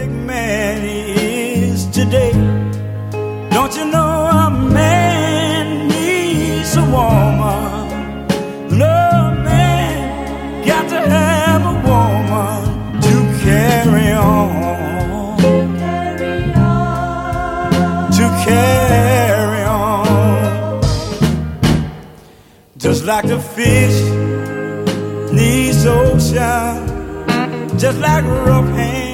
man is today. Don't you know a man needs a woman? No man got to have a woman to carry on. To carry on. Just like the fish needs ocean, just like a rough hand